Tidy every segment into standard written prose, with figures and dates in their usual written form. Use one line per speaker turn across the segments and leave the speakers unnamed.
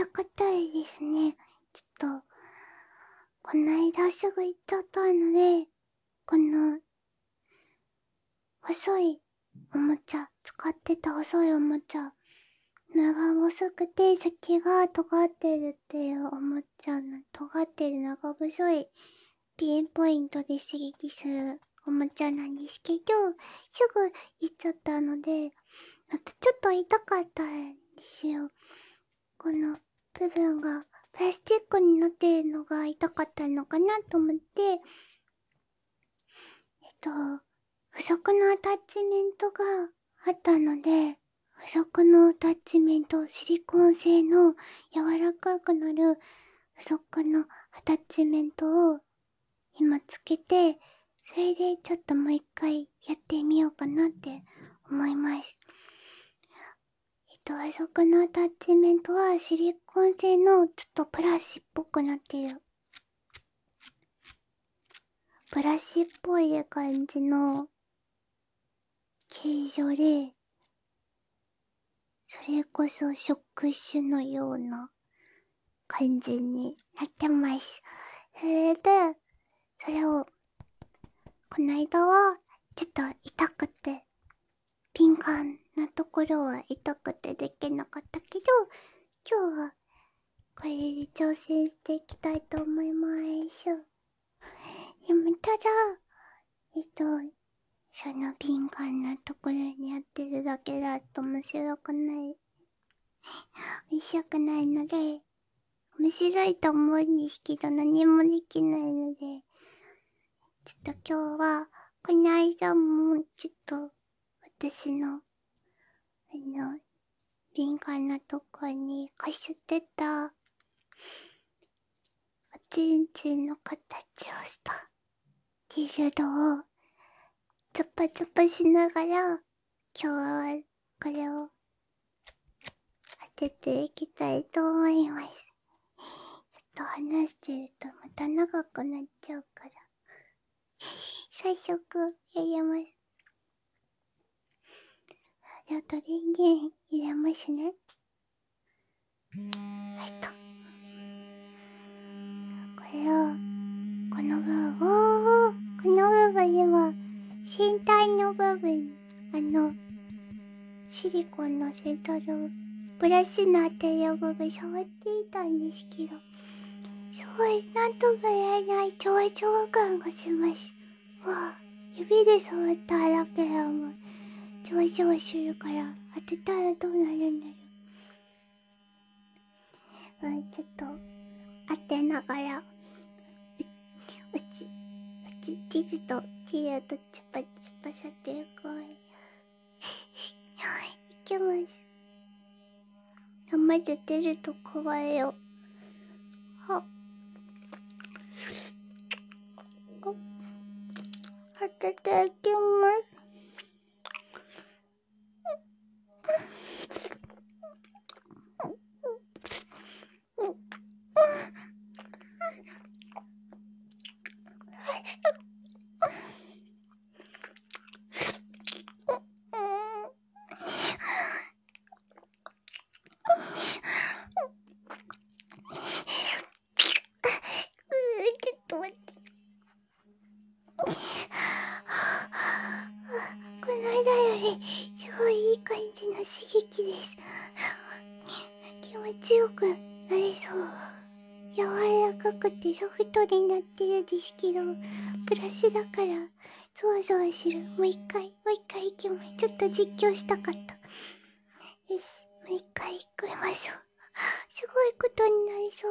なこといですね。ちょっと、こないだすぐ行っちゃったので、この、細いおもちゃ、使ってた細いおもちゃ、長細くて先が尖ってるっていうおもちゃの、尖ってる長細いピンポイントで刺激するおもちゃなんですけど、すぐ行っちゃったので、またちょっと痛かったんですよ。この部分がプラスチックになってるのが痛かったのかなと思って、付属のアタッチメントがあったので、付属のアタッチメント、シリコン製の柔らかくなる付属のアタッチメントを今つけて、それでちょっともう一回やってみようかなって思います。付属のアタッチメントはシリコン製のちょっとブラシっぽくなってる。ブラシっぽい感じの形状で、それこそ触手のような感じになってます。それで、それを、この間はちょっと痛くて、敏感なところは痛くてできなかったけど、今日はこれで挑戦していきたいと思います。でもただ、その敏感なところにやってるだけだと面白くない。面白くないので、面白いと思うんですけど何もできないので、ちょっと今日は、この間もちょっと私の、敏感なとこにかしってた、おちんちんの形をしたジルドを、チュッパチュッパしながら、今日はこれを当てていきたいと思います。ちょっと話してるとまた長くなっちゃうから、早速やります。じゃあ、電源入れますね。これを、この部分今、先端の部分、シリコンの先端のブラシの当てる部分触っていたんですけど、すごい、なんとも言えないちょわちょわ感がします。わあ、指で触っただけでも、ちょわちょわするから、当てたらどうなるんだろう。ちょっと、当てながら、ティルとチュパチュパさってるかわいい。はい、いきます。まずティルと加えよう。はっ。当てていきます。ちょっと待って。この間よりすごいいい感じの刺激です。気持ちよくなりそう。柔らかくてソフトになってるんですけど、ブラシだからゾワゾワする。もう一回いきます。ちょっと実況したかった。よし、もう一回いきましょう。すごいことになりそう。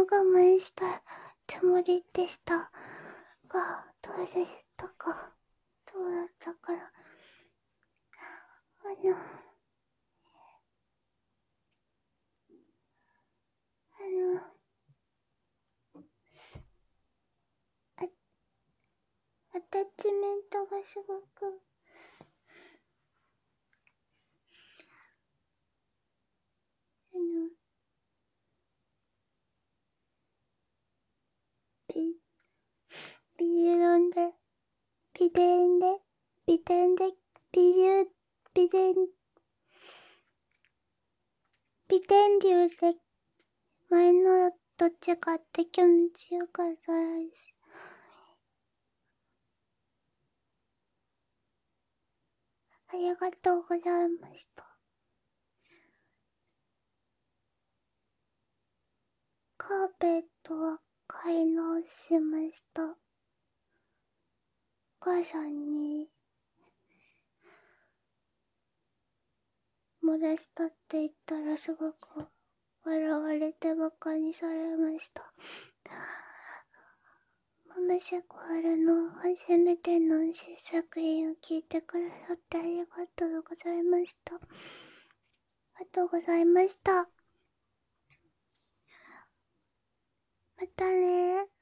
我慢したつもりでしたが、どうでしたか？そうだったから、あの、アアタッチメントがすごく、あの、ビ、ビリロンで、ビデンで、ビデンで、ビリュー、ビデン、ビデン流で、前のと違って気持ちよかったです。ありがとうございました。カーペットは買い直しました。お母さんに漏らしたって言ったらすごく笑われてバカにされました。マムシコールの初めての試作品を聞いてくださってありがとうございました。ありがとうございました。またね。